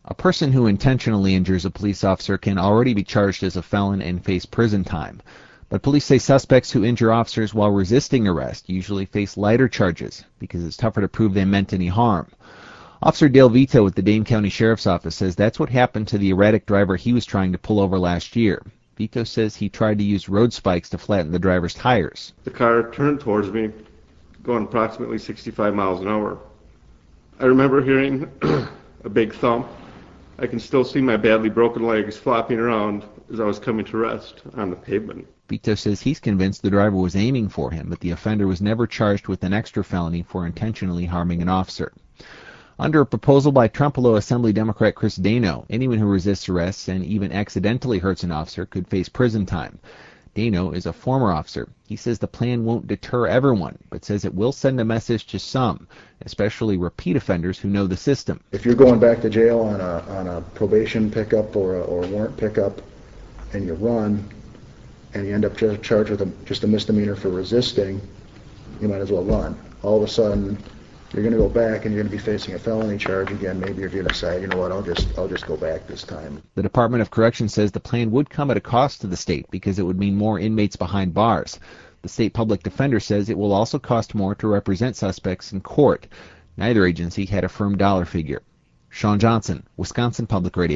A person who intentionally injures a police officer can already be charged as a felon and face prison time. But police say suspects who injure officers while resisting arrest usually face lighter charges because it's tougher to prove they meant any harm. Officer Dale Vito with the Dane County Sheriff's Office says that's what happened to the erratic driver he was trying to pull over last year. Vito says he tried to use road spikes to flatten the driver's tires. The car turned towards me, going approximately 65 miles an hour. I remember hearing a big thump. I can still see my badly broken legs flopping around as I was coming to rest on the pavement. Vito says he's convinced the driver was aiming for him, but the offender was never charged with an extra felony for intentionally harming an officer. Under a proposal by Trempealeau Assembly Democrat Chris Dano, anyone who resists arrests and even accidentally hurts an officer could face prison time. Dano is a former officer. He says the plan won't deter everyone, but says it will send a message to some, especially repeat offenders who know the system. If you're going back to jail on a probation pickup or a warrant pickup and you run and you end up charged with just a misdemeanor for resisting, you might as well run. All of a sudden, you're going to go back and you're going to be facing a felony charge again. Maybe you're going to decide, you know what, I'll just go back this time. The Department of Corrections says the plan would come at a cost to the state because it would mean more inmates behind bars. The state public defender says it will also cost more to represent suspects in court. Neither agency had a firm dollar figure. Sean Johnson, Wisconsin Public Radio.